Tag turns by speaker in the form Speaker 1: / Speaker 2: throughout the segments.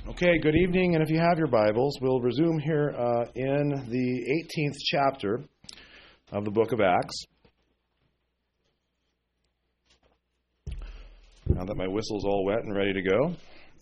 Speaker 1: Okay, good evening, and if you have your Bibles, we'll resume here in the 18th chapter of the book of Acts. Now that my whistle's all wet and ready to go.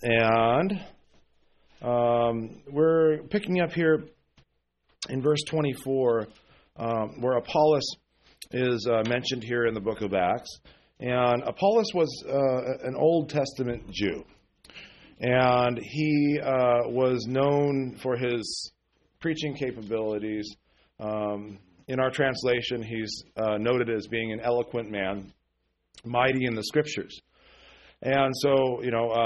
Speaker 1: And we're picking up here in verse 24, where Apollos is mentioned here in the book of Acts. And Apollos was an Old Testament Jew. And he was known for his preaching capabilities. In our translation, he's noted as being an eloquent man, mighty in the Scriptures. And so,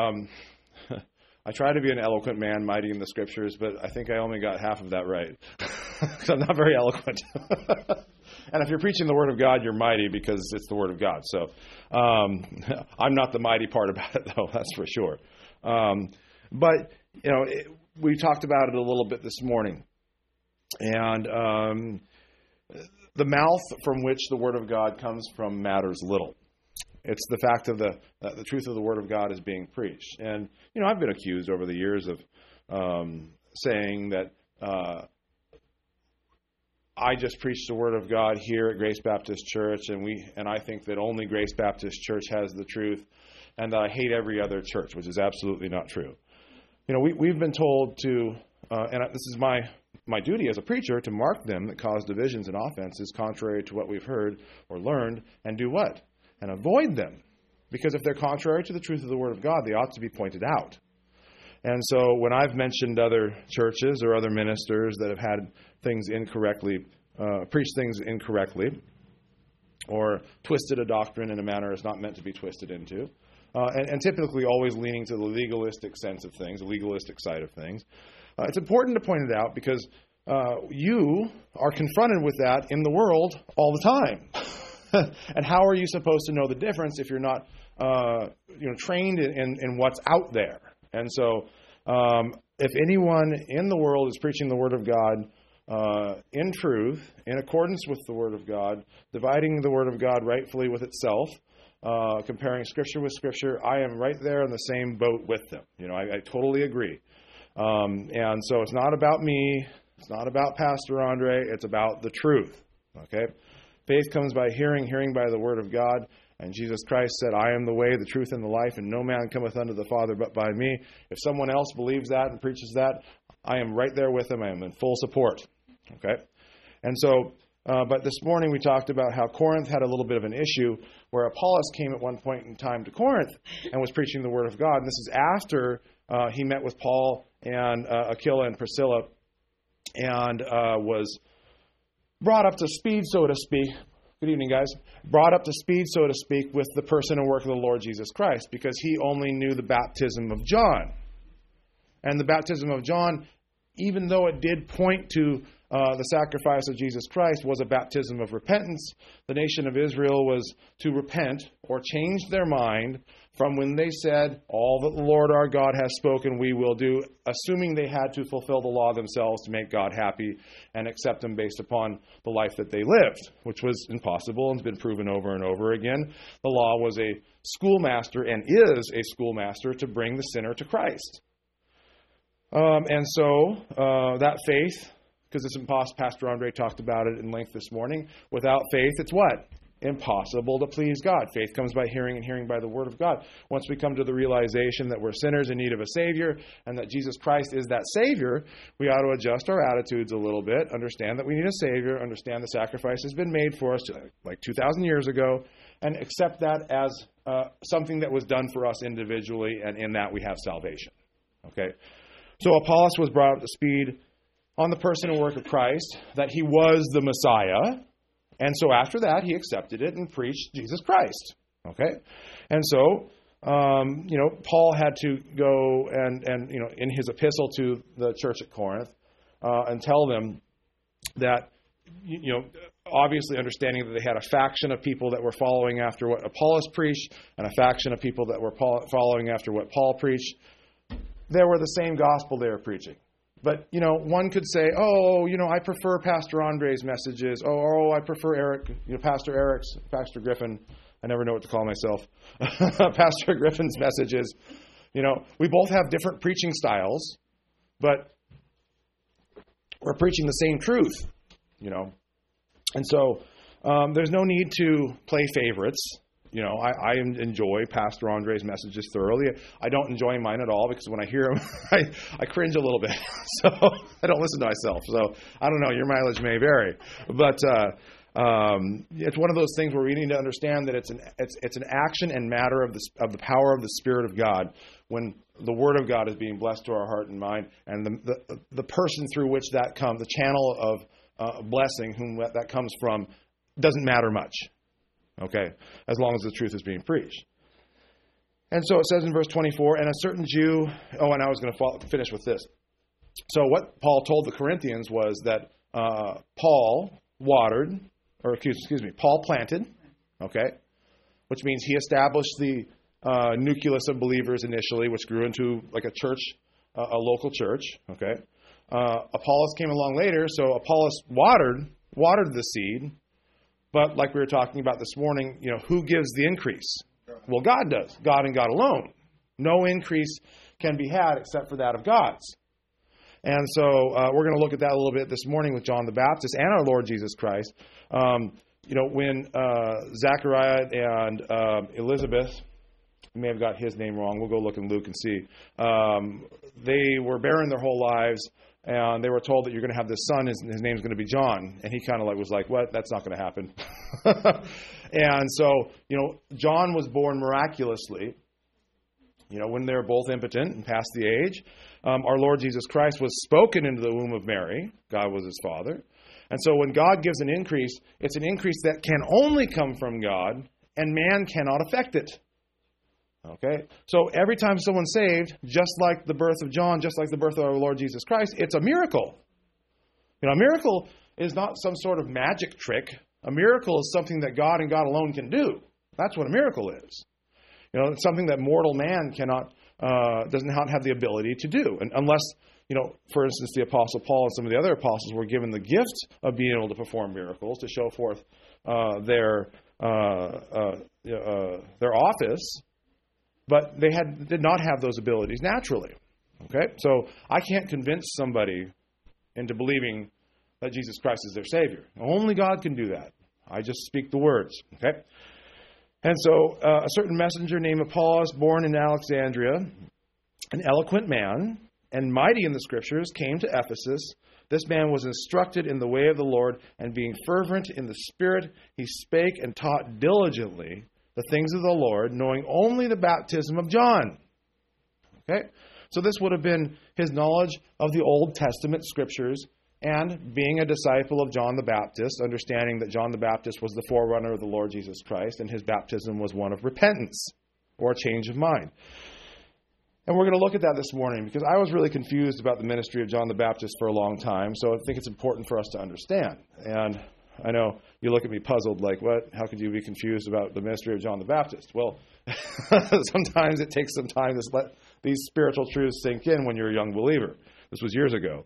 Speaker 1: I try to be an eloquent man, mighty in the Scriptures, but I think I only got half of that right. Because I'm not very eloquent. And if you're preaching the Word of God, you're mighty because it's the Word of God. So I'm not the mighty part about it, though, that's for sure. But we talked about it a little bit this morning. And the mouth from which the Word of God comes from matters little. It's the fact of the truth of the Word of God is being preached. And, I've been accused over the years of saying that I just preach the Word of God here at Grace Baptist Church, and I think that only Grace Baptist Church has the truth, and that I hate every other church, which is absolutely not true. We've been told to, and this is my duty as a preacher, to mark them that cause divisions and offenses contrary to what we've heard or learned, and do what? And avoid them. Because if they're contrary to the truth of the Word of God, they ought to be pointed out. And so when I've mentioned other churches or other ministers that have had things incorrectly, preached things incorrectly, or twisted a doctrine in a manner it's not meant to be twisted into, and typically always leaning to the legalistic sense of things, the legalistic side of things, it's important to point it out because you are confronted with that in the world all the time. And how are you supposed to know the difference if you're not trained in what's out there? And so if anyone in the world is preaching the Word of God in truth, in accordance with the Word of God, dividing the Word of God rightfully with itself, comparing Scripture with Scripture, I am right there in the same boat with them. I totally agree. And so it's not about me. It's not about Pastor Andre. It's about the truth. Okay? Faith comes by hearing, hearing by the Word of God. And Jesus Christ said, I am the way, the truth, and the life, and no man cometh unto the Father but by me. If someone else believes that and preaches that, I am right there with them. I am in full support. Okay? And so, but this morning we talked about how Corinth had a little bit of an issue where Apollos came at one point in time to Corinth and was preaching the Word of God. And this is after he met with Paul and Aquila and Priscilla and was brought up to speed, so to speak. Good evening, guys. Brought up to speed, so to speak, with the person and work of the Lord Jesus Christ, because he only knew the baptism of John. And the baptism of John, even though it did point to the sacrifice of Jesus Christ, was a baptism of repentance. The nation of Israel was to repent or change their mind from when they said, all that the Lord our God has spoken we will do, assuming they had to fulfill the law themselves to make God happy and accept Him based upon the life that they lived, which was impossible and has been proven over and over again. The law was a schoolmaster and is a schoolmaster to bring the sinner to Christ. And so that faith, because it's impossible, Pastor Andre talked about it in length this morning, without faith it's what? Impossible to please God. Faith comes by hearing and hearing by the Word of God. Once we come to the realization that we're sinners in need of a Savior and that Jesus Christ is that Savior, we ought to adjust our attitudes a little bit, understand that we need a Savior, understand the sacrifice has been made for us like 2,000 years ago, and accept that as something that was done for us individually, and in that we have salvation. Okay? So Apollos was brought up to speed on the person and work of Christ, that he was the Messiah. And so after that, he accepted it and preached Jesus Christ. Okay? And so, Paul had to go and in his epistle to the church at Corinth, and tell them that, obviously understanding that they had a faction of people that were following after what Apollos preached and a faction of people that were following after what Paul preached. They were the same gospel they were preaching. But, one could say, I prefer Pastor Andre's messages. I prefer Pastor Griffin. I never know what to call myself. Pastor Griffin's messages, We both have different preaching styles, but we're preaching the same truth, And so there's no need to play favorites. I enjoy Pastor Andre's messages thoroughly. I don't enjoy mine at all because when I hear them, I cringe a little bit. So I don't listen to myself. So I don't know. Your mileage may vary. But it's one of those things where we need to understand that it's an action and matter of the power of the Spirit of God when the Word of God is being blessed to our heart and mind, and the person through which that comes, the channel of blessing whom that comes from, doesn't matter much. Okay, as long as the truth is being preached. And so it says in verse 24, and a certain Jew, and I was going to finish with this. So what Paul told the Corinthians was that Paul planted, okay, which means he established the nucleus of believers initially, which grew into like a church, a local church, okay. Apollos came along later, so Apollos watered the seed. But like we were talking about this morning, who gives the increase? Well, God does. God and God alone. No increase can be had except for that of God's. And so we're going to look at that a little bit this morning with John the Baptist and our Lord Jesus Christ. When Zachariah and Elizabeth, you may have got his name wrong. We'll go look in Luke and see. They were barren their whole lives. And they were told that you're going to have this son, his name's going to be John. And he kind of was like, what? That's not going to happen. And so, John was born miraculously, when they were both impotent and past the age. Our Lord Jesus Christ was spoken into the womb of Mary. God was his father. And so when God gives an increase, it's an increase that can only come from God, and man cannot affect it. Okay, so every time someone's saved, just like the birth of John, just like the birth of our Lord Jesus Christ, it's a miracle. A miracle is not some sort of magic trick. A miracle is something that God and God alone can do. That's what a miracle is. It's something that mortal man does not have the ability to do. And unless, for instance, the Apostle Paul and some of the other apostles were given the gift of being able to perform miracles to show forth their office. But they did not have those abilities naturally. Okay? So I can't convince somebody into believing that Jesus Christ is their Savior. Only God can do that. I just speak the words. Okay? And so a certain messenger named Apollos, born in Alexandria, an eloquent man and mighty in the Scriptures, came to Ephesus. This man was instructed in the way of the Lord, and being fervent in the Spirit, he spake and taught diligently the things of the Lord, knowing only the baptism of John. Okay? So this would have been his knowledge of the Old Testament Scriptures and being a disciple of John the Baptist, understanding that John the Baptist was the forerunner of the Lord Jesus Christ, and his baptism was one of repentance or a change of mind. And we're going to look at that this morning because I was really confused about the ministry of John the Baptist for a long time, so I think it's important for us to understand. And I know you look at me puzzled, like, what? How could you be confused about the ministry of John the Baptist? Well, sometimes it takes some time to let these spiritual truths sink in when you're a young believer. This was years ago.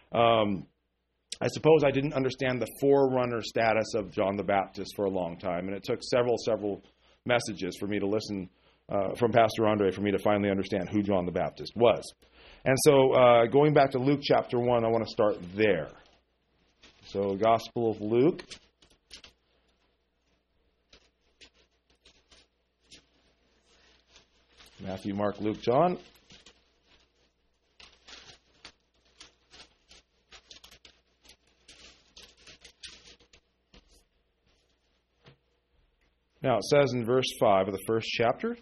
Speaker 1: I suppose I didn't understand the forerunner status of John the Baptist for a long time, and it took several messages for me to listen from Pastor Andre for me to finally understand who John the Baptist was. And so going back to Luke chapter 1, I want to start there. So, Gospel of Luke. Matthew, Mark, Luke, John. Now, it says in verse 5 of the first chapter,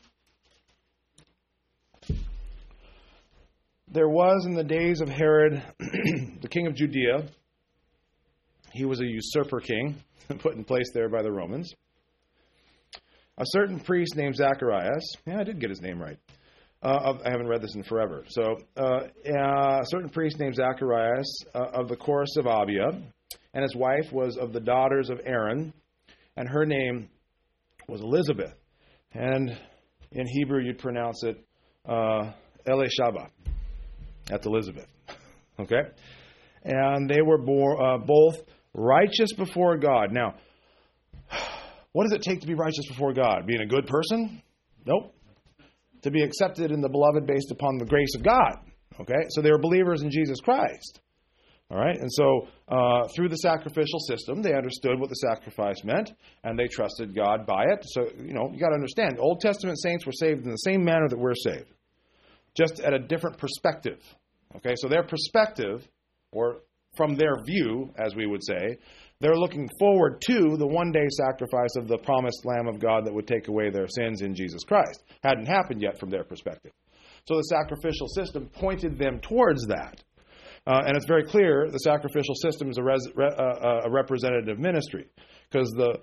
Speaker 1: there was in the days of Herod, the king of Judea, he was a usurper king, put in place there by the Romans. A certain priest named Zacharias. Yeah, I did get his name right. I haven't read this in forever. So, a certain priest named Zacharias of the course of Abia, and his wife was of the daughters of Aaron, and her name was Elizabeth. And in Hebrew, you'd pronounce it Elishaba. That's Elizabeth. Okay? And they were both righteous before God. Now, what does it take to be righteous before God? Being a good person? Nope. to be accepted in the beloved based upon the grace of God. Okay, so they were believers in Jesus Christ. All right, and so through the sacrificial system, they understood what the sacrifice meant, and they trusted God by it. So, you got to understand, Old Testament saints were saved in the same manner that we're saved, just at a different perspective. Okay, so their perspective, or from their view, as we would say, they're looking forward to the one-day sacrifice of the promised Lamb of God that would take away their sins in Jesus Christ. Hadn't happened yet from their perspective. So the sacrificial system pointed them towards that. And it's very clear the sacrificial system is a representative ministry, because the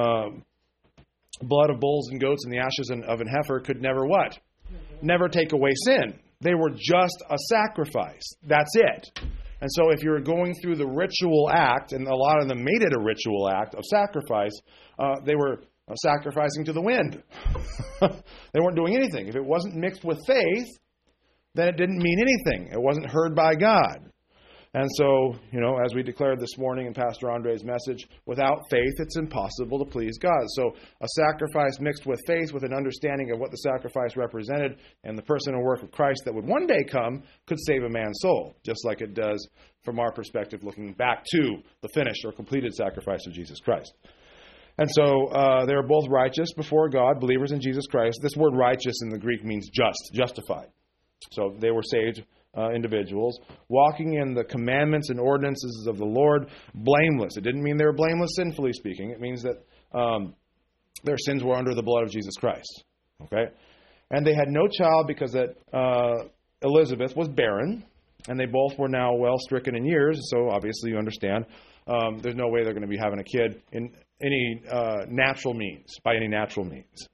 Speaker 1: blood of bulls and goats and the ashes of an heifer could never what? Never take away sin. They were just a sacrifice. That's it. And so if you're going through the ritual act, and a lot of them made it a ritual act of sacrifice, they were sacrificing to the wind. They weren't doing anything. If it wasn't mixed with faith, then it didn't mean anything. It wasn't heard by God. And so, as we declared this morning in Pastor Andre's message, without faith, it's impossible to please God. So a sacrifice mixed with faith, with an understanding of what the sacrifice represented and the person and work of Christ that would one day come, could save a man's soul, just like it does from our perspective, looking back to the finished or completed sacrifice of Jesus Christ. And so they were both righteous before God, believers in Jesus Christ. This word righteous in the Greek means just, justified. So they were saved individuals, walking in the commandments and ordinances of the Lord, blameless. It didn't mean they were blameless sinfully speaking. It means that their sins were under the blood of Jesus Christ. Okay? And they had no child because that Elizabeth was barren, and they both were now well stricken in years. So obviously you understand there's no way they're going to be having a kid in any natural means, by any natural means.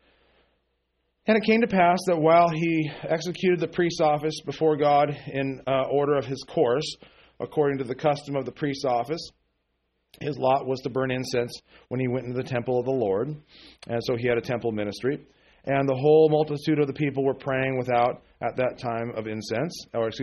Speaker 1: And it came to pass that while he executed the priest's office before God in order of his course, according to the custom of the priest's office, his lot was to burn incense when he went into the temple of the Lord. And so he had a temple ministry. And the whole multitude of the people were praying without at the time of incense.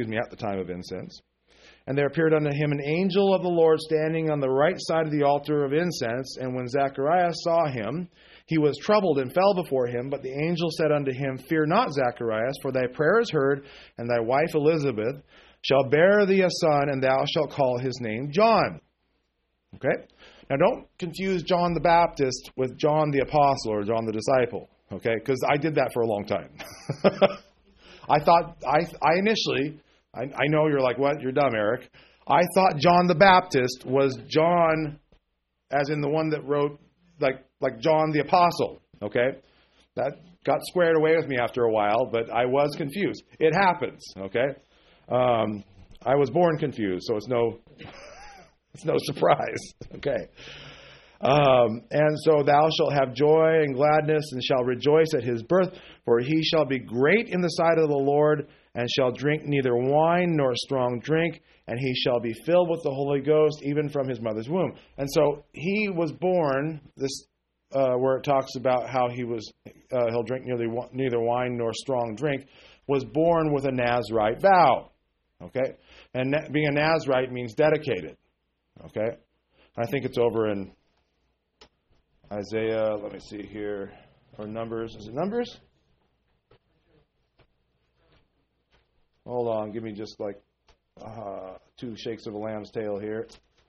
Speaker 1: And there appeared unto him an angel of the Lord standing on the right side of the altar of incense. And when Zacharias saw him, he was troubled and fell before him. But the angel said unto him, Fear not, Zacharias, for thy prayer is heard, and thy wife Elizabeth shall bear thee a son, and thou shalt call his name John. Okay? Now don't confuse John the Baptist with John the Apostle or John the Disciple. Okay? Because I did that for a long time. I initially, I know you're like, what? You're dumb, Eric. I thought John the Baptist was John, as in the one that wrote, like John the Apostle, okay? That got squared away with me after a while, but I was confused. It happens, okay? I was born confused, so it's no surprise, okay? And so thou shalt have joy and gladness, and shalt rejoice at his birth, for he shall be great in the sight of the Lord, and shall drink neither wine nor strong drink, and he shall be filled with the Holy Ghost, even from his mother's womb. And so he was born, this where it talks about how he'll drink neither wine nor strong drink, was born with a Nazirite vow. Okay? And being a Nazirite means dedicated. Okay? I think it's over in Isaiah, let me see here, or Numbers. Is it Numbers? Hold on, give me just like 2 shakes of a lamb's tail here.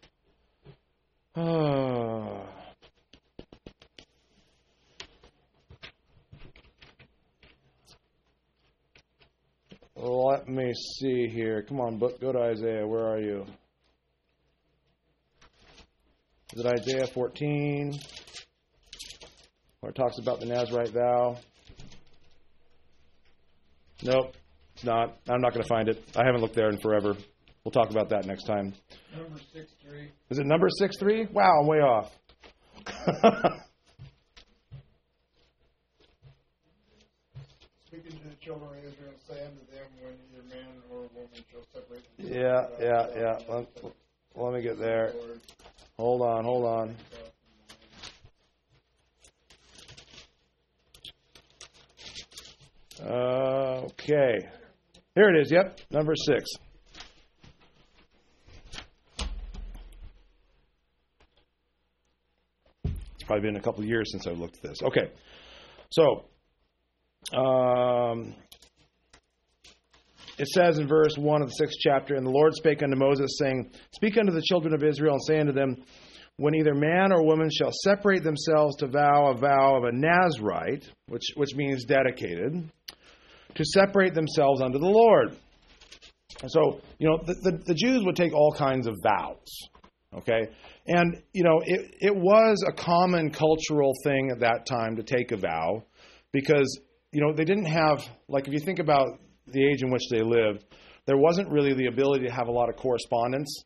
Speaker 1: Let me see here. Come on, book. Go to Isaiah. Where are you? Is it Isaiah 14? Where it talks about the Nazirite vow? Nope, it's not. I'm not going to find it. I haven't looked there in forever. We'll talk about that next time.
Speaker 2: Number 6:3.
Speaker 1: Is it number 6:3? Wow, I'm way off.
Speaker 2: Speaking to the children of Israel, say unto them, when either man or woman shall separate
Speaker 1: Yeah. Let me get there. Hold on. Okay. Here it is. Yep, number 6. It's probably been a couple of years since I've looked at this. Okay. So, It says in verse 1 of the 6th chapter, "And the Lord spake unto Moses, saying, Speak unto the children of Israel, and say unto them, When either man or woman shall separate themselves to vow a vow of a Nazarite," which means dedicated, "to separate themselves unto the Lord." And so, the Jews would take all kinds of vows, okay? And, it was a common cultural thing at that time to take a vow because, they didn't have, like if you think about the age in which they lived, there wasn't really the ability to have a lot of correspondence,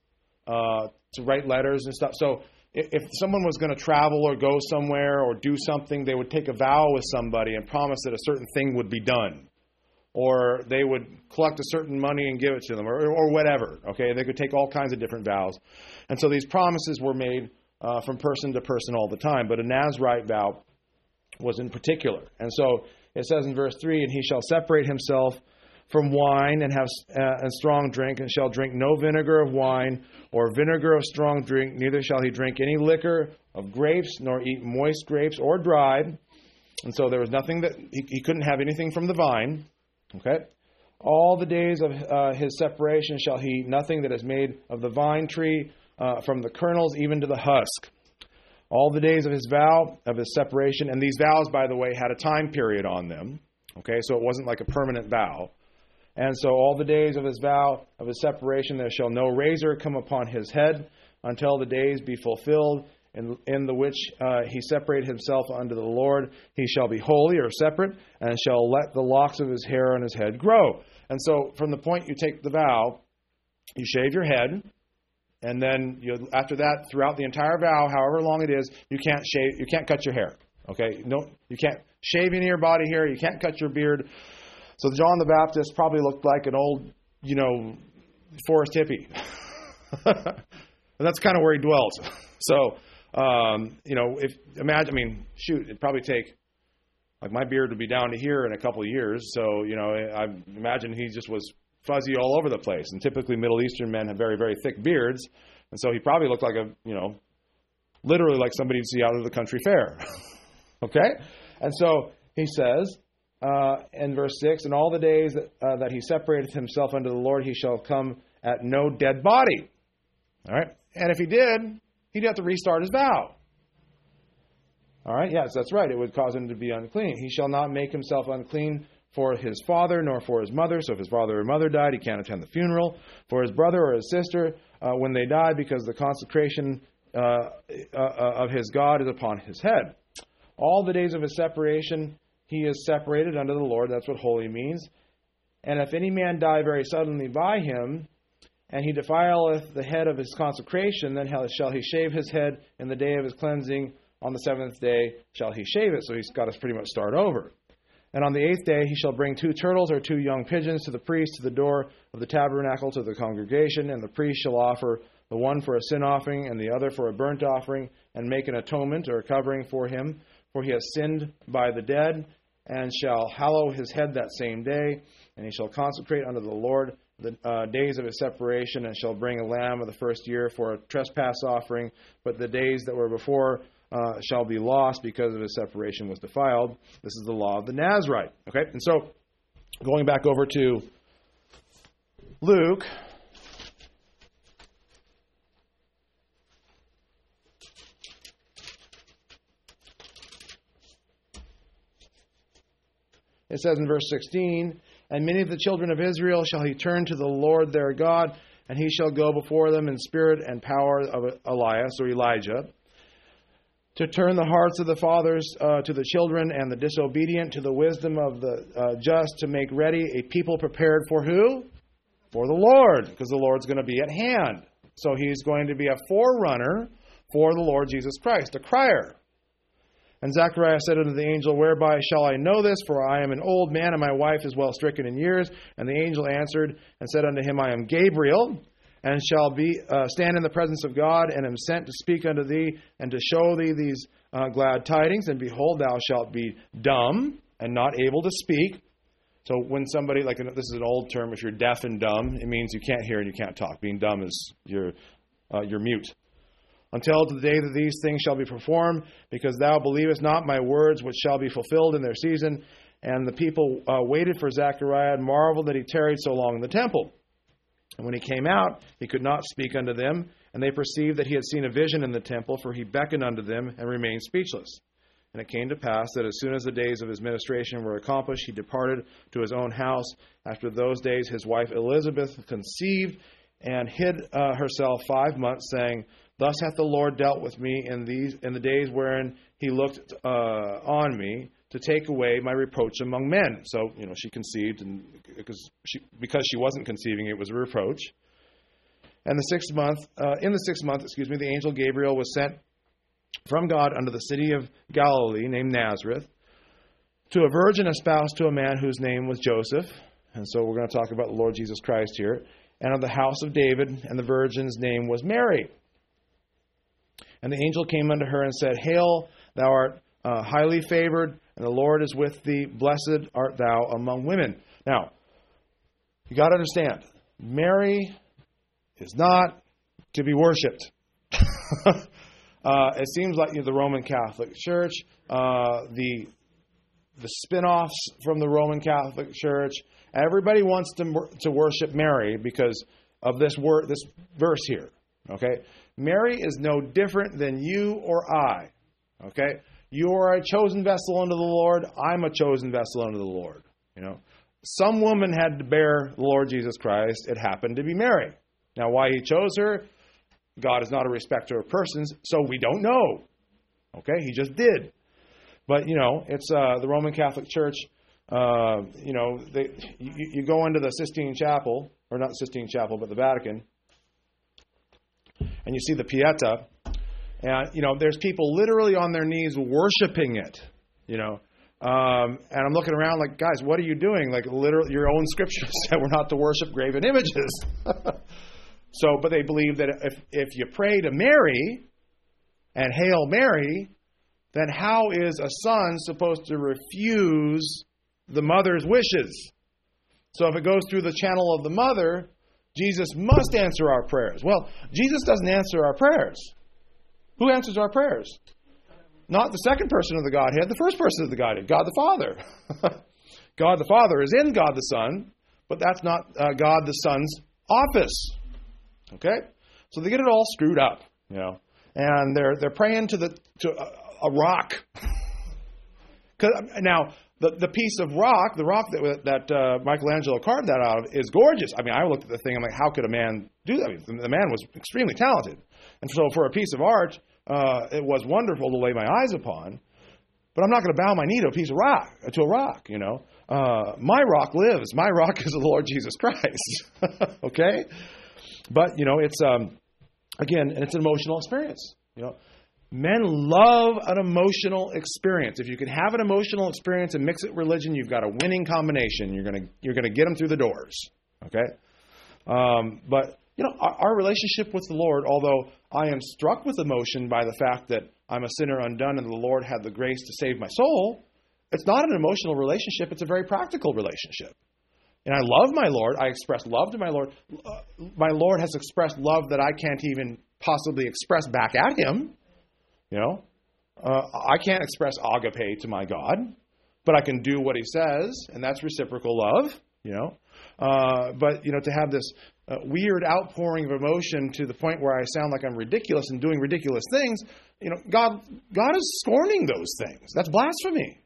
Speaker 1: to write letters and stuff. So if someone was going to travel or go somewhere or do something, they would take a vow with somebody and promise that a certain thing would be done. Or they would collect a certain money and give it to them, or whatever. Okay, they could take all kinds of different vows. And so these promises were made from person to person all the time. But a Nazarite vow was in particular. And so it says in verse 3, "And he shall separate himself from wine and have and strong drink, and shall drink no vinegar of wine or vinegar of strong drink, neither shall he drink any liquor of grapes, nor eat moist grapes or dried." And so there was nothing that he couldn't have anything from the vine. Okay? "All the days of his separation shall he eat nothing that is made of the vine tree, from the kernels even to the husk. All the days of his vow, of his separation," and these vows, by the way, had a time period on them. Okay, so it wasn't like a permanent vow. "And so all the days of his vow, of his separation, there shall no razor come upon his head until the days be fulfilled, in the which he separated himself unto the Lord. He shall be holy," or separate, "and shall let the locks of his hair on his head grow." And so from the point you take the vow, you shave your head, and then after that, throughout the entire vow, however long it is, you can't cut your hair. Okay? No, you can't shave any of your body hair, you can't cut your beard. So John the Baptist probably looked like an old, forest hippie. And that's kind of where he dwelt. So, it'd probably take, like my beard would be down to here in a couple of years. So, I imagine he just was fuzzy all over the place. And typically Middle Eastern men have very, very thick beards. And so he probably looked like literally like somebody you'd see out of the country fair. Okay? And so he says, in verse 6, "And all the days that he separated himself unto the Lord, he shall come at no dead body." All right? And if he did, he'd have to restart his vow. All right? Yes, that's right. It would cause him to be unclean. "He shall not make himself unclean for his father nor for his mother." So if his father or mother died, he can't attend the funeral. "For his brother or his sister when they die, because the consecration of his God is upon his head. All the days of his separation he is separated unto the Lord." That's what holy means. "And if any man die very suddenly by him, and he defileth the head of his consecration, then shall he shave his head in the day of his cleansing. On the 7th day shall he shave it." So he's got to pretty much start over. "And on the 8th day he shall bring 2 turtles or 2 young pigeons to the priest to the door of the tabernacle to the congregation. And the priest shall offer the one for a sin offering and the other for a burnt offering, and make an atonement or a covering for him. For he has sinned by the dead, and shall hallow his head that same day. And he shall consecrate unto the Lord the days of his separation, and shall bring a lamb of the first year for a trespass offering. But the days that were before shall be lost, because of his separation was defiled." This is the law of the Nazarite. Okay, and so going back over to Luke, it says in verse 16, "And many of the children of Israel shall he turn to the Lord their God, and he shall go before them in spirit and power of Elias," or Elijah, "to turn the hearts of the fathers to the children, and the disobedient to the wisdom of the just, to make ready a people prepared for" who? For the Lord, because the Lord's going to be at hand. So he's going to be a forerunner for the Lord Jesus Christ, a crier. "And Zechariah said unto the angel, Whereby shall I know this? For I am an old man, and my wife is well stricken in years. And the angel answered and said unto him, I am Gabriel, and shall stand in the presence of God, and am sent to speak unto thee, and to show thee these glad tidings. And behold, thou shalt be dumb, and not able to speak." So when somebody, this is an old term, if you're deaf and dumb, it means you can't hear and you can't talk. Being dumb is you're mute. "Until the day that these things shall be performed, because thou believest not my words, which shall be fulfilled in their season. And the people waited for Zechariah and marveled that he tarried so long in the temple. And when he came out, he could not speak unto them, and they perceived that he had seen a vision in the temple, for he beckoned unto them and remained speechless. And it came to pass that as soon as the days of his ministration were accomplished, he departed to his own house. After those days, his wife Elizabeth conceived and hid herself 5 months, saying, Thus hath the Lord dealt with me in the days wherein he looked on me, to take away my reproach among men. So, she conceived, and because she wasn't conceiving, it was a reproach. And in the sixth month, the angel Gabriel was sent from God unto the city of Galilee, named Nazareth, to a virgin espoused to a man whose name was Joseph. And so we're going to talk about the Lord Jesus Christ here. And of the house of David, and the virgin's name was Mary. And the angel came unto her and said, Hail, thou art highly favored, and the Lord is with thee. Blessed art thou among women. Now, you got to understand, Mary is not to be worshipped. It seems like the Roman Catholic Church, the spin-offs from the Roman Catholic Church, everybody wants to worship Mary because of this verse here. Okay, Mary is no different than you or I. Okay, you are a chosen vessel unto the Lord. I'm a chosen vessel unto the Lord. Some woman had to bear the Lord Jesus Christ. It happened to be Mary. Now, why he chose her, God is not a respecter of persons, so we don't know. Okay, he just did. But, it's the Roman Catholic Church. You go into the Sistine Chapel, or not Sistine Chapel, but the Vatican, and you see the Pieta, and, there's people literally on their knees worshiping it, and I'm looking around like, guys, what are you doing? Like, literally, your own scripture said we're not to worship graven images. So, but they believe that if you pray to Mary and Hail Mary, then how is a son supposed to refuse the mother's wishes? So if it goes through the channel of the mother, Jesus must answer our prayers. Well, Jesus doesn't answer our prayers. Who answers our prayers? Not the second person of the Godhead, the first person of the Godhead, God the Father. God the Father is in God the Son, but that's not God the Son's office. Okay? So they get it all screwed up, and they're praying to a rock. Now, the piece of rock, the rock that Michelangelo carved that out of, is gorgeous. I mean, I looked at the thing, I'm like, how could a man do that? I mean, the man was extremely talented. And so for a piece of art, it was wonderful to lay my eyes upon. But I'm not going to bow my knee to a rock, My rock lives. My rock is the Lord Jesus Christ. Okay? But, it's, again, and it's an emotional experience. Men love an emotional experience. If you can have an emotional experience and mix it with religion, you've got a winning combination. You're going to get them through the doors. Okay? But, our relationship with the Lord, although I am struck with emotion by the fact that I'm a sinner undone and the Lord had the grace to save my soul, it's not an emotional relationship. It's a very practical relationship. And I love my Lord. I express love to my Lord. My Lord has expressed love that I can't even possibly express back at Him. I can't express agape to my God, but I can do what He says, and that's reciprocal love. But to have this weird outpouring of emotion to the point where I sound like I'm ridiculous and doing ridiculous things, God is scorning those things. That's blasphemy.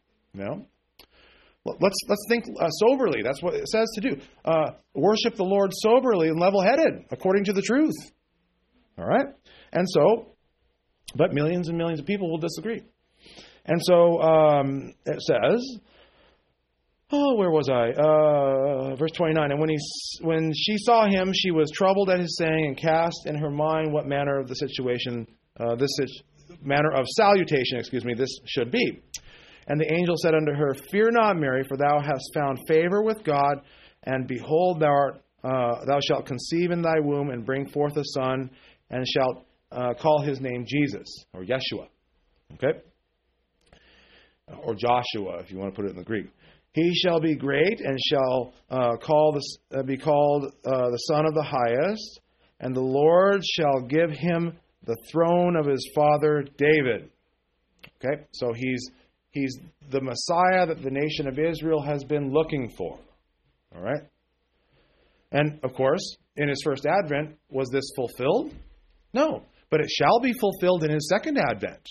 Speaker 1: Let's think soberly. That's what it says to do. Worship the Lord soberly and level-headed, according to the truth. All right? And so, but millions and millions of people will disagree. And so it says, where was I? Verse 29. And when she saw him, she was troubled at his saying, and cast in her mind what manner of the situation, manner of salutation, this should be. And the angel said unto her, Fear not, Mary, for thou hast found favor with God, and behold, thou shalt conceive in thy womb, and bring forth a son, and shalt call his name Jesus, or Yeshua. Okay? Or Joshua, if you want to put it in the Greek. He shall be great, and shall be called the Son of the Highest, and the Lord shall give him the throne of his father David. Okay? So he's He's the Messiah that the nation of Israel has been looking for. All right? And, of course, in his first advent, was this fulfilled? No. But it shall be fulfilled in his second advent.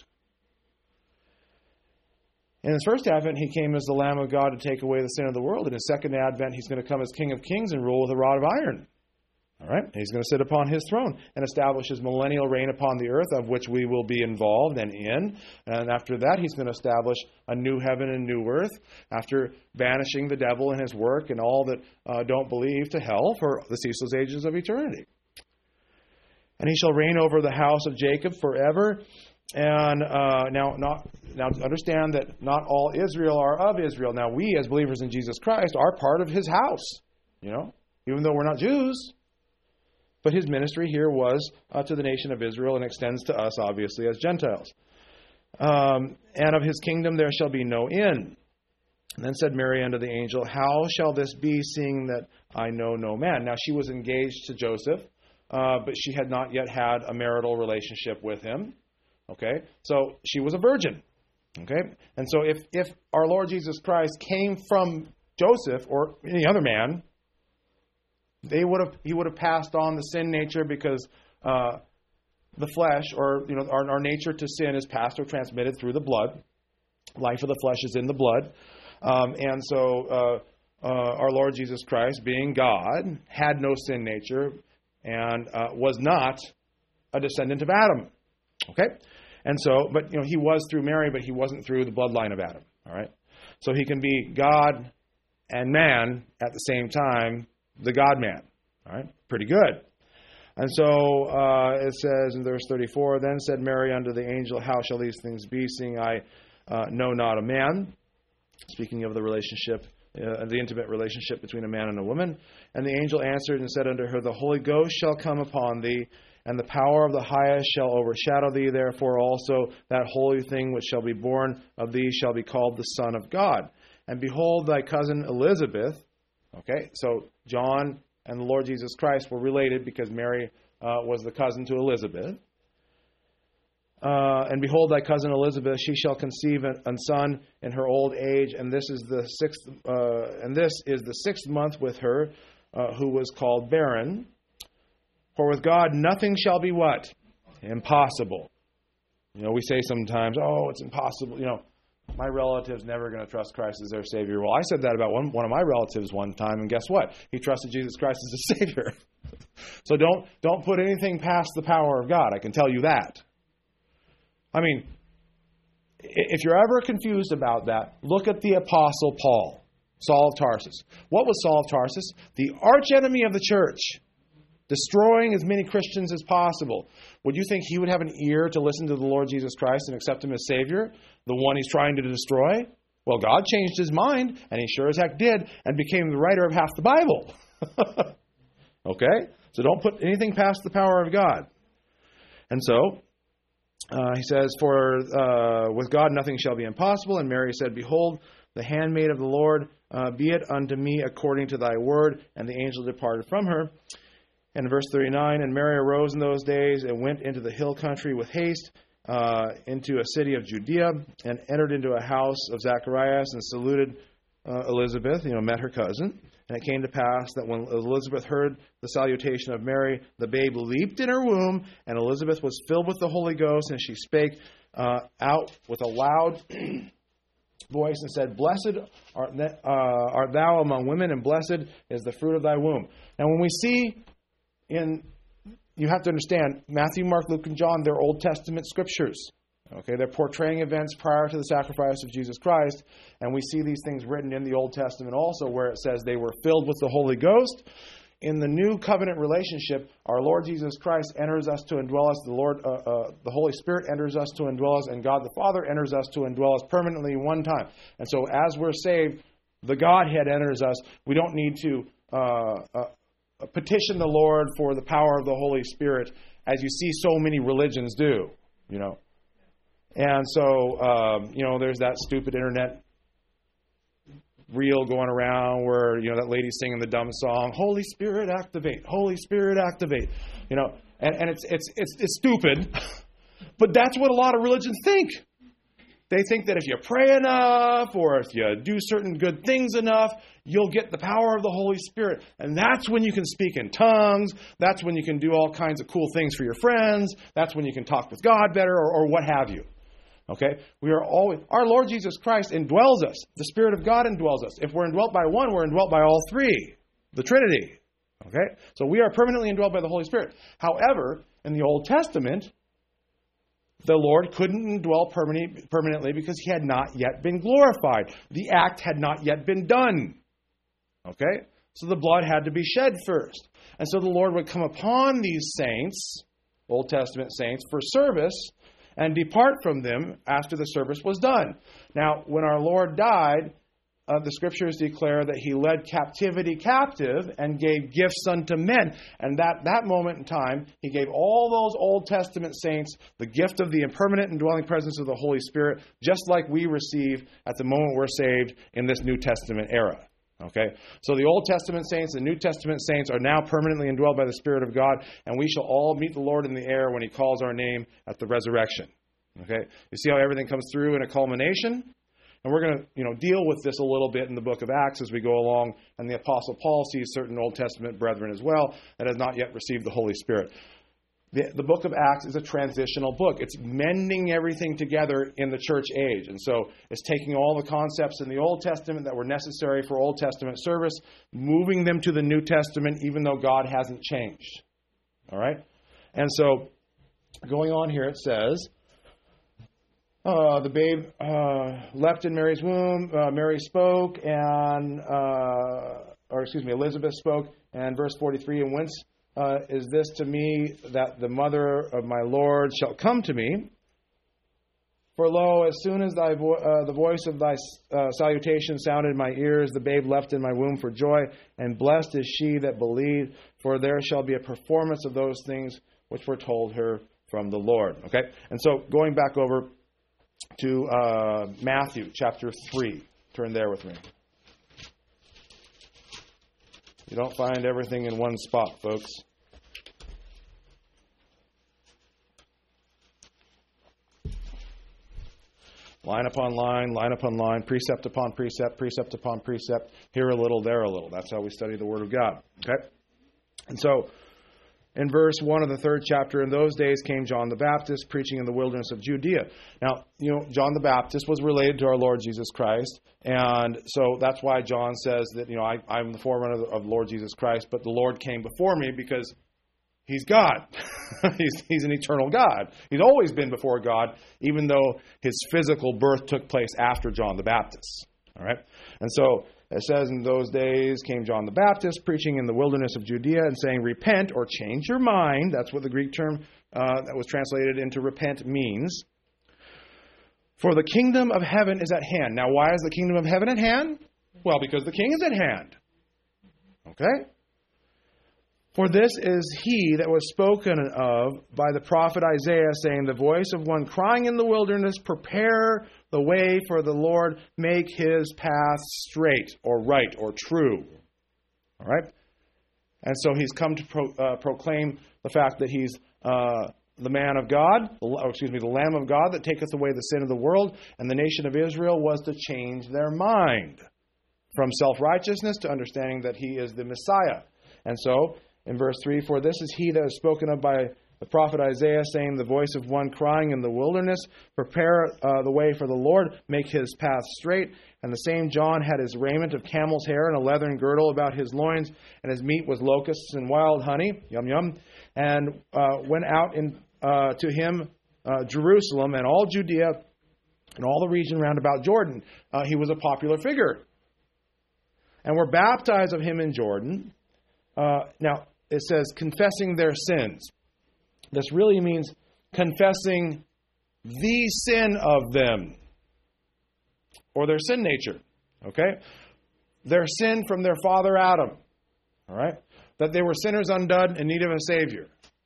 Speaker 1: In his first advent, he came as the Lamb of God to take away the sin of the world. In his second advent, he's going to come as King of Kings and rule with a rod of iron. All right? He's going to sit upon his throne and establish his millennial reign upon the earth, of which we will be involved and in. And after that, he's going to establish a new heaven and new earth, after banishing the devil and his work and all that don't believe to hell for the ceaseless ages of eternity. And he shall reign over the house of Jacob forever. And now understand that not all Israel are of Israel. Now we, as believers in Jesus Christ, are part of his house, even though we're not Jews. But his ministry here was to the nation of Israel and extends to us, obviously, as Gentiles. And of his kingdom there shall be no end. And then said Mary unto the angel, How shall this be, seeing that I know no man? Now she was engaged to Joseph, but she had not yet had a marital relationship with him. Okay, so she was a virgin. Okay, and so if our Lord Jesus Christ came from Joseph or any other man, he would have passed on the sin nature, because the flesh, or our nature to sin, is passed or transmitted through the blood. Life of the flesh is in the blood, and so our Lord Jesus Christ, being God, had no sin nature and was not a descendant of Adam. Okay, and so, but he was through Mary, but he wasn't through the bloodline of Adam. All right, so he can be God and man at the same time. The God-man. All right? Pretty good. And so it says in verse 34, Then said Mary unto the angel, How shall these things be, seeing I know not a man? Speaking of the relationship, the intimate relationship between a man and a woman. And the angel answered and said unto her, The Holy Ghost shall come upon thee, and the power of the highest shall overshadow thee. Therefore also that holy thing which shall be born of thee shall be called the Son of God. And behold, thy cousin Elizabeth. Okay, so John and the Lord Jesus Christ were related because Mary was the cousin to Elizabeth. And behold, thy cousin Elizabeth, she shall conceive a son in her old age, and this is the sixth month with her, who was called barren. For with God nothing shall be what? Impossible. We say sometimes, oh, it's impossible. My relative's never going to trust Christ as their Savior. Well, I said that about one of my relatives one time, and guess what? He trusted Jesus Christ as a Savior. So don't put anything past the power of God. I can tell you that. I mean, if you're ever confused about that, look at the Apostle Paul, Saul of Tarsus. What was Saul of Tarsus? The archenemy of the church, destroying as many Christians as possible. Would you think he would have an ear to listen to the Lord Jesus Christ and accept him as Savior, the one he's trying to destroy? Well, God changed his mind, and he sure as heck did, and became the writer of half the Bible. Okay? So don't put anything past the power of God. And so, he says, For with God nothing shall be impossible. And Mary said, Behold, the handmaid of the Lord, be it unto me according to thy word. And the angel departed from her. And verse 39, And Mary arose in those days and went into the hill country with haste, into a city of Judea, and entered into a house of Zacharias, and saluted Elizabeth, met her cousin. And it came to pass that when Elizabeth heard the salutation of Mary, the babe leaped in her womb, and Elizabeth was filled with the Holy Ghost, and she spake out with a loud voice and said, Blessed art thou among women, and blessed is the fruit of thy womb. Now when we see you have to understand, Matthew, Mark, Luke, and John, they're Old Testament scriptures. Okay, they're portraying events prior to the sacrifice of Jesus Christ, and we see these things written in the Old Testament also, where it says they were filled with the Holy Ghost. In the new covenant relationship, our Lord Jesus Christ enters us to indwell us. The Holy Spirit enters us to indwell us, and God the Father enters us to indwell us permanently one time. And so, as we're saved, the Godhead enters us. We don't need to petition the Lord for the power of the Holy Spirit, as you see so many religions do. And so, there's that stupid internet reel going around where, that lady singing the dumb song, Holy Spirit activate, Holy Spirit activate, and it's stupid, but that's what a lot of religions think. They think that if you pray enough or if you do certain good things enough, you'll get the power of the Holy Spirit. And that's when you can speak in tongues. That's when you can do all kinds of cool things for your friends. That's when you can talk with God better or what have you. Okay? Our Lord Jesus Christ indwells us. The Spirit of God indwells us. If we're indwelt by one, we're indwelt by all three. The Trinity. Okay? So we are permanently indwelt by the Holy Spirit. However, in the Old Testament, the Lord couldn't indwell permanently because he had not yet been glorified. The act had not yet been done. Okay? So the blood had to be shed first. And so the Lord would come upon these saints, Old Testament saints, for service and depart from them after the service was done. Now, when our Lord died, the Scriptures declare that he led captivity captive and gave gifts unto men. And that moment in time, he gave all those Old Testament saints the gift of the impermanent and dwelling presence of the Holy Spirit, just like we receive at the moment we're saved in this New Testament era. Okay? So the Old Testament saints and New Testament saints are now permanently indwelled by the Spirit of God, and we shall all meet the Lord in the air when he calls our name at the resurrection. Okay? You see how everything comes through in a culmination? And we're going to, deal with this a little bit in the book of Acts as we go along. And the Apostle Paul sees certain Old Testament brethren as well that has not yet received the Holy Spirit. The book of Acts is a transitional book. It's mending everything together in the church age. And so it's taking all the concepts in the Old Testament that were necessary for Old Testament service, moving them to the New Testament, even though God hasn't changed. All right? And so going on here, it says, the babe leapt in Mary's womb. Mary spoke, Elizabeth spoke. And verse 43, and whence is this to me that the mother of my Lord shall come to me? For lo, as soon as the voice of thy salutation sounded in my ears, the babe leapt in my womb for joy, and blessed is she that believed, for there shall be a performance of those things which were told her from the Lord. Okay? And so going back over to Matthew chapter 3. Turn there with me. You don't find everything in one spot, folks. Line upon line, precept upon precept, precept upon precept, here a little, there a little. That's how we study the Word of God. Okay? And so, in verse 1 of the 3rd chapter, in those days came John the Baptist, preaching in the wilderness of Judea. Now, John the Baptist was related to our Lord Jesus Christ, and so that's why John says that, I'm the forerunner of Lord Jesus Christ, but the Lord came before me because he's God. he's an eternal God. He's always been before God, even though his physical birth took place after John the Baptist. All right? And so, it says, in those days came John the Baptist, preaching in the wilderness of Judea and saying, repent or change your mind. That's what the Greek term that was translated into repent means. For the kingdom of heaven is at hand. Now, why is the kingdom of heaven at hand? Well, because the king is at hand. Okay? For this is he that was spoken of by the prophet Isaiah, saying, the voice of one crying in the wilderness, prepare the way for the Lord, make his path straight, or right, or true. All right? And so he's come to proclaim the fact that he's the man of God, the Lamb of God that taketh away the sin of the world, and the nation of Israel was to change their mind from self-righteousness to understanding that he is the Messiah. And so, in verse 3, for this is he that is spoken of by the prophet Isaiah, saying, the voice of one crying in the wilderness, prepare the way for the Lord, make his path straight. And the same John had his raiment of camel's hair and a leathern girdle about his loins, and his meat was locusts and wild honey, yum yum, and went out to him Jerusalem and all Judea and all the region round about Jordan. He was a popular figure. And were baptized of him in Jordan. Now, it says, confessing their sins. This really means confessing the sin of them, or their sin nature, okay? Their sin from their father Adam, all right? That they were sinners undone in need of a Savior.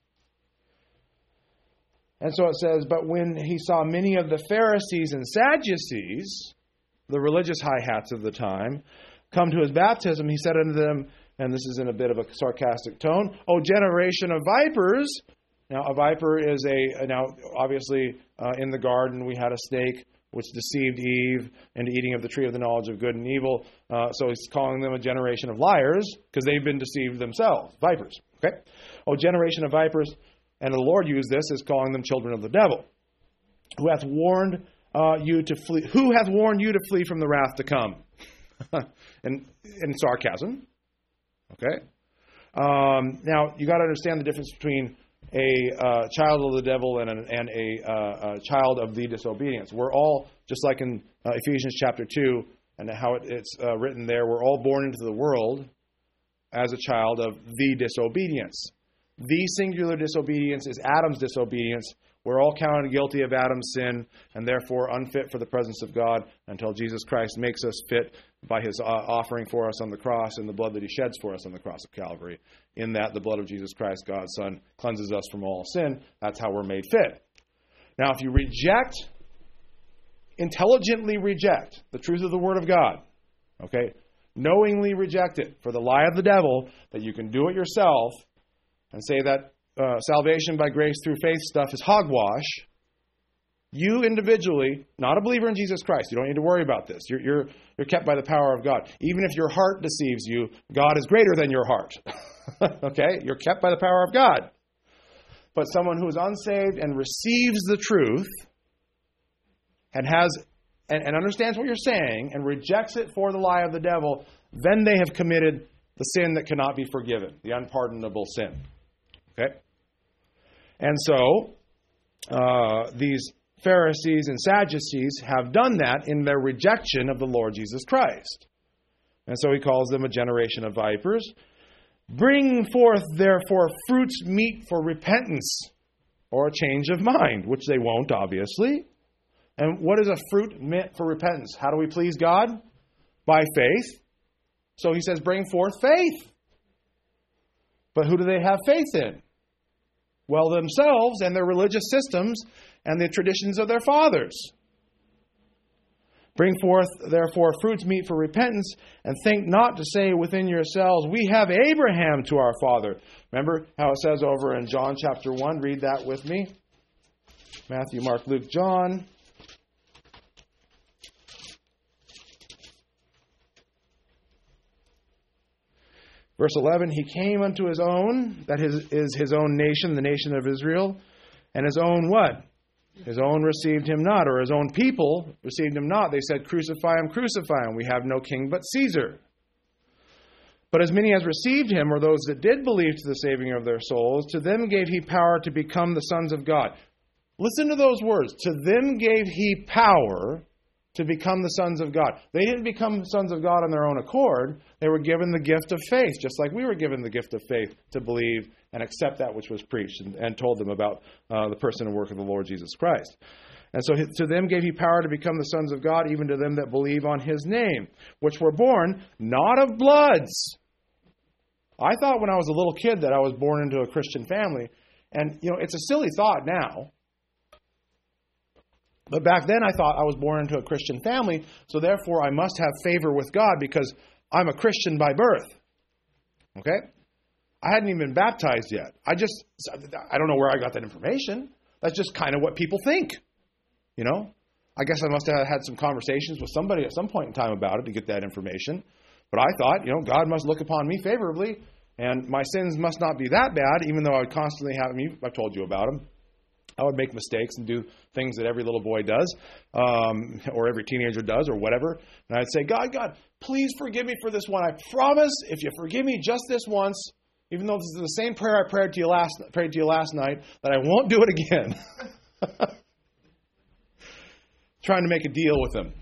Speaker 1: And so it says, but when he saw many of the Pharisees and Sadducees, the religious high-hats of the time, come to his baptism, he said unto them, and this is in a bit of a sarcastic tone, O generation of vipers. Now, a viper is now obviously in the garden we had a snake which deceived Eve into eating of the tree of the knowledge of good and evil. So he's calling them a generation of liars because they've been deceived themselves. Vipers. Okay? Oh, generation of vipers. And the Lord used this as calling them children of the devil. Who hath warned you to flee? Who hath warned you to flee from the wrath to come? in sarcasm. Okay? Now, you got to understand the difference between a child of the devil and a child of the disobedience. We're all, just like in Ephesians chapter 2, and how it's written there, we're all born into the world as a child of the disobedience. The singular disobedience is Adam's disobedience. We're all counted guilty of Adam's sin and therefore unfit for the presence of God until Jesus Christ makes us fit by his offering for us on the cross and the blood that he sheds for us on the cross of Calvary. In that, the blood of Jesus Christ, God's Son, cleanses us from all sin. That's how we're made fit. Now, if you intelligently reject the truth of the Word of God, okay, knowingly reject it for the lie of the devil that you can do it yourself and say that salvation by grace through faith stuff is hogwash, you individually, not a believer in Jesus Christ, you don't need to worry about this. You're kept by the power of God. Even if your heart deceives you, God is greater than your heart. Okay? You're kept by the power of God. But someone who is unsaved and receives the truth and understands what you're saying and rejects it for the lie of the devil, then they have committed the sin that cannot be forgiven, the unpardonable sin. Okay? And so, these Pharisees and Sadducees have done that in their rejection of the Lord Jesus Christ. And so he calls them a generation of vipers. Bring forth, therefore, fruits meet for repentance or a change of mind, which they won't, obviously. And what is a fruit meant for repentance? How do we please God? By faith. So he says, bring forth faith. But who do they have faith in? Well, themselves and their religious systems and the traditions of their fathers. Bring forth, therefore, fruits meet for repentance, and think not to say within yourselves, we have Abraham to our father. Remember how it says over in John chapter 1? Read that with me. Matthew, Mark, Luke, John. Verse 11, he came unto his own, that is his own nation, the nation of Israel, and his own what? His own received him not, or his own people received him not. They said, crucify him, crucify him. We have no king but Caesar. But as many as received him, or those that did believe to the saving of their souls, to them gave he power to become the sons of God. Listen to those words. To them gave he power to become the sons of God. They didn't become sons of God on their own accord. They were given the gift of faith, just like we were given the gift of faith to believe and accept that which was preached and told them about the person and work of the Lord Jesus Christ. And so to them gave he power to become the sons of God, even to them that believe on his name, which were born not of bloods. I thought when I was a little kid that I was born into a Christian family. And, it's a silly thought now. But back then I thought I was born into a Christian family, so therefore I must have favor with God because I'm a Christian by birth. Okay? I hadn't even been baptized yet. I don't know where I got that information. That's just kind of what people think. I guess I must have had some conversations with somebody at some point in time about it to get that information. But I thought, God must look upon me favorably, and my sins must not be that bad, even though I would constantly have them. I've told you about them. I would make mistakes and do things that every little boy does, or every teenager does, or whatever. And I'd say, God, please forgive me for this one. I promise, if you forgive me just this once, even though this is the same prayer I prayed to you last night, that I won't do it again. Trying to make a deal with him,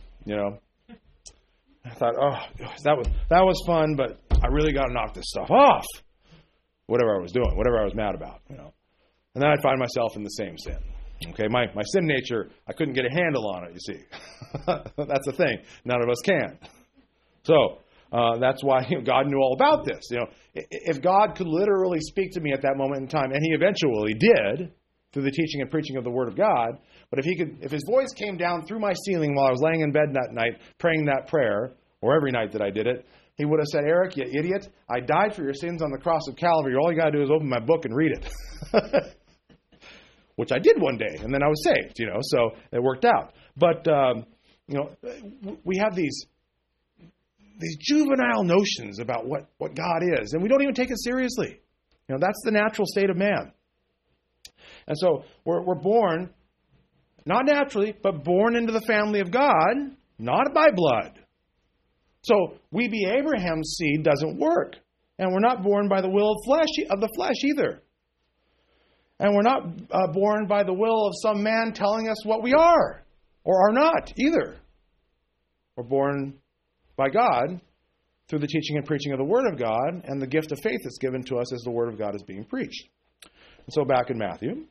Speaker 1: I thought, that was fun, but I really got to knock this stuff off. Whatever I was doing, whatever I was mad about, And then I'd find myself in the same sin. Okay, my sin nature, I couldn't get a handle on it, you see. That's the thing. None of us can. So, that's why God knew all about this. If God could literally speak to me at that moment in time, and he eventually did, through the teaching and preaching of the Word of God, but if his voice came down through my ceiling while I was laying in bed that night, praying that prayer, or every night that I did it, he would have said, Eric, you idiot, I died for your sins on the cross of Calvary. All you got to do is open my book and read it. Which I did one day, and then I was saved, so it worked out. But we have these juvenile notions about what God is, and we don't even take it seriously. That's the natural state of man. And so we're born, not naturally, but born into the family of God, not by blood. So we be Abraham's seed doesn't work. And we're not born by the will of the flesh either. And we're not born by the will of some man telling us what we are or are not either. We're born by God through the teaching and preaching of the Word of God, and the gift of faith that's given to us as the Word of God is being preached. And so back in Matthew,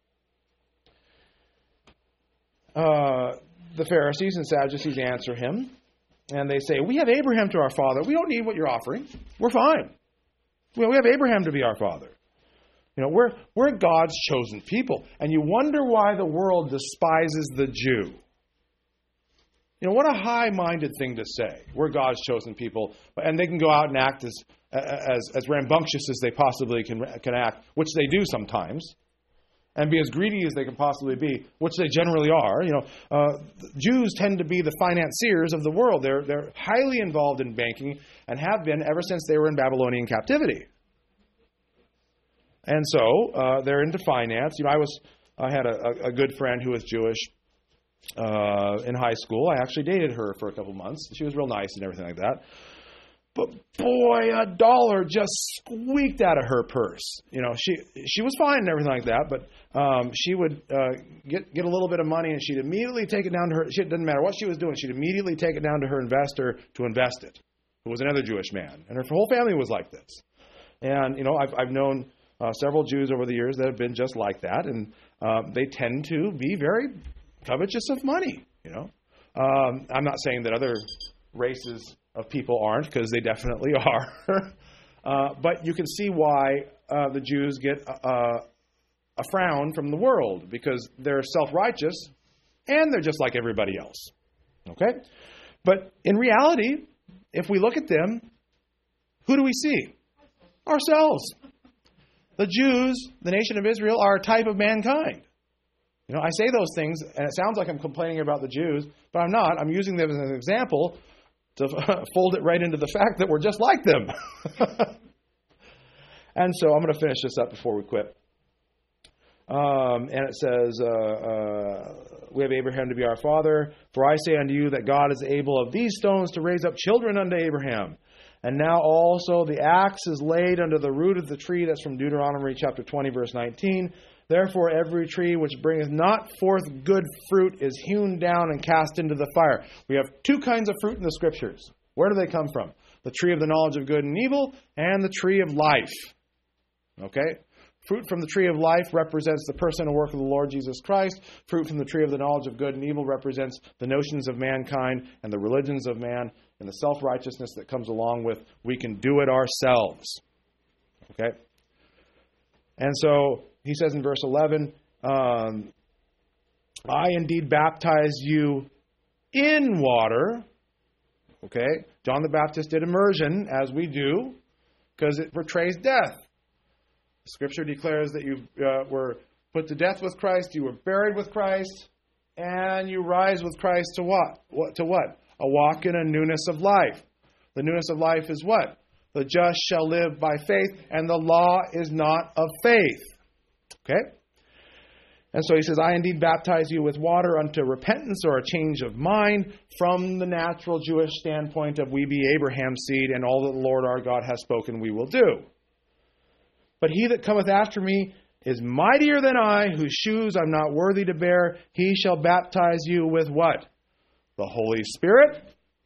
Speaker 1: the Pharisees and Sadducees answer him, and they say, we have Abraham to our father. We don't need what you're offering. We're fine. We have Abraham to be our father. We're God's chosen people. And you wonder why the world despises the Jew. What a high-minded thing to say. We're God's chosen people. And they can go out and act as rambunctious as they possibly can act, which they do sometimes, and be as greedy as they can possibly be, which they generally are. Jews tend to be the financiers of the world. They're highly involved in banking and have been ever since they were in Babylonian captivity. And so they're into finance. I had a good friend who was Jewish in high school. I actually dated her for a couple months. She was real nice and everything like that. But boy, a dollar just squeaked out of her purse. She was fine and everything like that, but she would get a little bit of money and she'd immediately take it down to her. It didn't matter what she was doing. She'd immediately take it down to her investor to invest it, who was another Jewish man. And her whole family was like this. And, I've known several Jews over the years that have been just like that, and they tend to be very covetous of money. I'm not saying that other races of people aren't, because they definitely are. But you can see why the Jews get a frown from the world, because they're self-righteous and they're just like everybody else. Okay? But in reality, if we look at them, who do we see? Ourselves. The Jews, the nation of Israel, are a type of mankind. I say those things, and it sounds like I'm complaining about the Jews, but I'm not. I'm using them as an example to fold it right into the fact that we're just like them. And so I'm going to finish this up before we quit. And it says, we have Abraham to be our father. For I say unto you that God is able of these stones to raise up children unto Abraham. And now also the axe is laid under the root of the tree. That's from Deuteronomy chapter 20, verse 19. Therefore every tree which bringeth not forth good fruit is hewn down and cast into the fire. We have two kinds of fruit in the Scriptures. Where do they come from? The tree of the knowledge of good and evil and the tree of life. Okay? Fruit from the tree of life represents the person and work of the Lord Jesus Christ. Fruit from the tree of the knowledge of good and evil represents the notions of mankind and the religions of man and the self-righteousness that comes along with we can do it ourselves. Okay? And so he says in verse 11, I indeed baptize you in water. Okay? John the Baptist did immersion, as we do, because it portrays death. Scripture declares that you were put to death with Christ, you were buried with Christ, and you rise with Christ to what? To what? A walk in a newness of life. The newness of life is what? The just shall live by faith, and the law is not of faith. Okay? And so he says, I indeed baptize you with water unto repentance or a change of mind from the natural Jewish standpoint of we be Abraham's seed, and all that the Lord our God has spoken we will do. But he that cometh after me is mightier than I, whose shoes I'm not worthy to bear. He shall baptize you with what? The Holy Spirit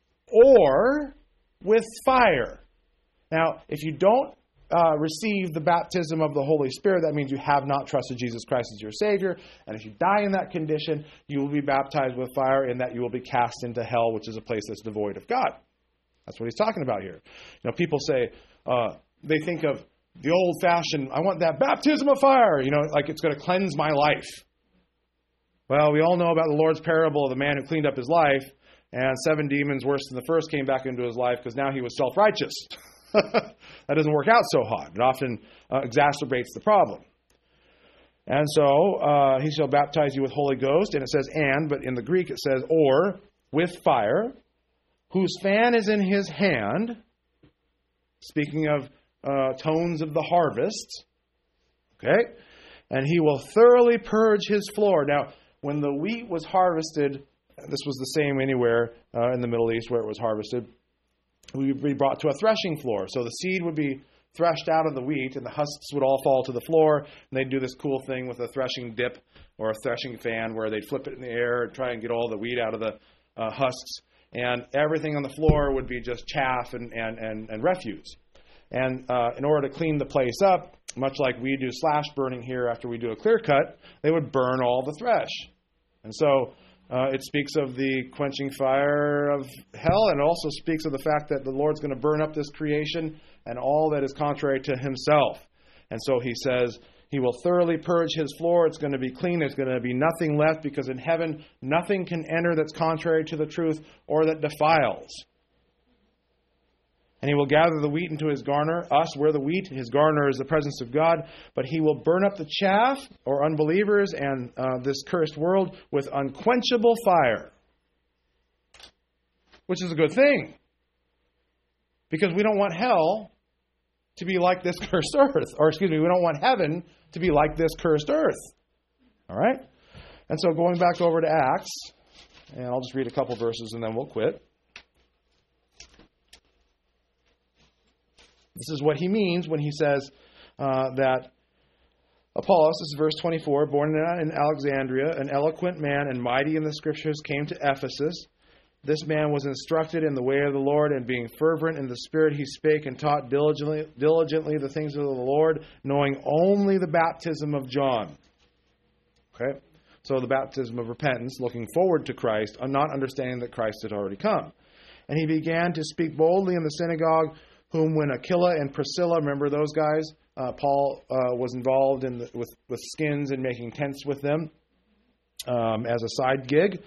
Speaker 1: or with fire. Now, if you don't receive the baptism of the Holy Spirit, that means you have not trusted Jesus Christ as your Savior. And if you die in that condition, you will be baptized with fire, in that you will be cast into hell, which is a place that's devoid of God. That's what he's talking about here. People say, they think of the old-fashioned, I want that baptism of fire, like it's going to cleanse my life. Well, we all know about the Lord's parable of the man who cleaned up his life, and 7 demons worse than the first came back into his life because now he was self-righteous. That doesn't work out so hot. It often exacerbates the problem. And so he shall baptize you with Holy Ghost, and it says and, but in the Greek it says or, with fire, whose fan is in his hand, speaking of tones of the harvest, okay? And he will thoroughly purge his floor. Now, when the wheat was harvested, this was the same anywhere in the Middle East where it was harvested, it would be brought to a threshing floor. So the seed would be threshed out of the wheat, and the husks would all fall to the floor, and they'd do this cool thing with a threshing dip or a threshing fan where they'd flip it in the air and try and get all the wheat out of the husks, and everything on the floor would be just chaff and refuse. And in order to clean the place up, much like we do slash burning here after we do a clear cut, they would burn all the thresh. And so it speaks of the quenching fire of hell, and it also speaks of the fact that the Lord's going to burn up this creation and all that is contrary to himself. And so he says he will thoroughly purge his floor. It's going to be clean. There's going to be nothing left, because in heaven nothing can enter that's contrary to the truth or that defiles. And he will gather the wheat into his garner. Us, we're the wheat. His garner is the presence of God. But he will burn up the chaff, or unbelievers, and this cursed world with unquenchable fire. Which is a good thing. Because we don't want hell to be like this cursed earth. Or we don't want heaven to be like this cursed earth. All right? And so going back over to Acts, and I'll just read a couple verses and then we'll quit. This is what he means when he says that Apollos, this is verse 24, born in Alexandria, an eloquent man and mighty in the Scriptures, came to Ephesus. This man was instructed in the way of the Lord, and being fervent in the Spirit, he spake and taught diligently the things of the Lord, knowing only the baptism of John. Okay? So the baptism of repentance, looking forward to Christ, not understanding that Christ had already come. And he began to speak boldly in the synagogue, whom when Aquila and Priscilla, remember those guys? Paul was involved with skins and making tents with them as a side gig.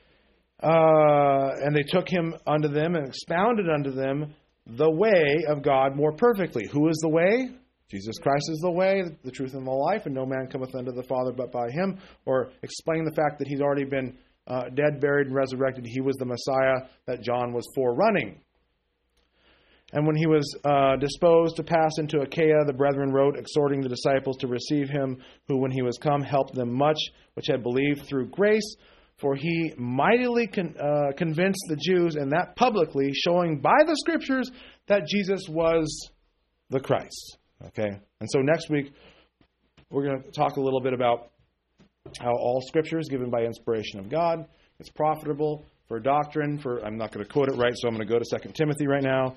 Speaker 1: And they took him unto them and expounded unto them the way of God more perfectly. Who is the way? Jesus Christ is the way, the truth, and the life, and no man cometh unto the Father but by him. Or explain the fact that he's already been dead, buried, and resurrected. He was the Messiah that John was forerunning. And when he was disposed to pass into Achaia, the brethren wrote, exhorting the disciples to receive him, who when he was come helped them much, which had believed through grace. For he mightily convinced the Jews, and that publicly, showing by the Scriptures that Jesus was the Christ. Okay? And so next week, we're going to talk a little bit about how all Scripture is given by inspiration of God. It's profitable for doctrine, I'm not going to quote it right, so I'm going to go to 2 Timothy right now.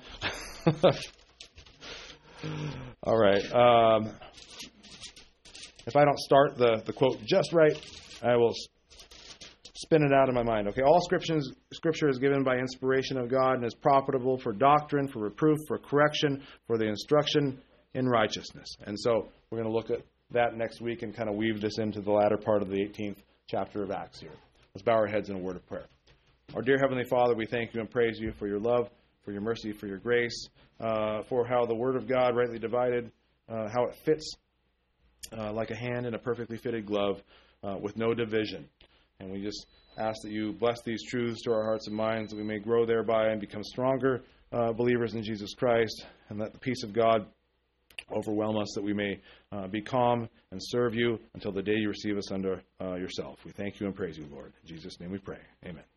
Speaker 1: All right. If I don't start the quote just right, I will spin it out of my mind. Okay, all Scripture is given by inspiration of God and is profitable for doctrine, for reproof, for correction, for the instruction in righteousness. And so we're going to look at that next week and kind of weave this into the latter part of the 18th chapter of Acts here. Let's bow our heads in a word of prayer. Our dear Heavenly Father, we thank you and praise you for your love, for your mercy, for your grace, for how the Word of God, rightly divided, how it fits like a hand in a perfectly fitted glove with no division. And we just ask that you bless these truths to our hearts and minds, that we may grow thereby and become stronger believers in Jesus Christ, and let the peace of God overwhelm us, that we may be calm and serve you until the day you receive us under yourself. We thank you and praise you, Lord. In Jesus' name we pray. Amen.